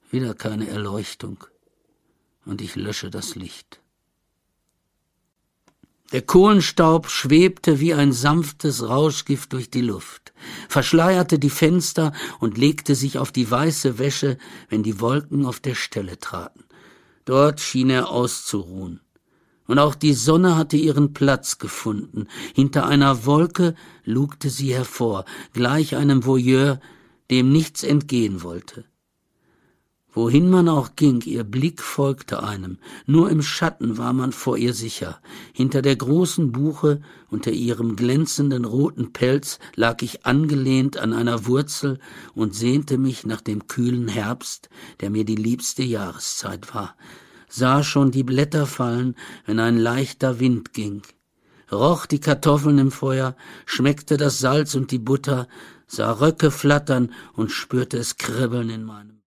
Wieder keine Erleuchtung, und ich lösche das Licht. Der Kohlenstaub schwebte wie ein sanftes Rauschgift durch die Luft, verschleierte die Fenster und legte sich auf die weiße Wäsche, wenn die Wolken auf der Stelle traten. Dort schien er auszuruhen. Und auch die Sonne hatte ihren Platz gefunden. Hinter einer Wolke lugte sie hervor, gleich einem Voyeur, dem nichts entgehen wollte. Wohin man auch ging, ihr Blick folgte einem. Nur im Schatten war man vor ihr sicher. Hinter der großen Buche, unter ihrem glänzenden roten Pelz, lag ich angelehnt an einer Wurzel und sehnte mich nach dem kühlen Herbst, der mir die liebste Jahreszeit war. Sah schon die Blätter fallen, wenn ein leichter Wind ging. Roch die Kartoffeln im Feuer, schmeckte das Salz und die Butter, sah Röcke flattern und spürte es kribbeln in meinem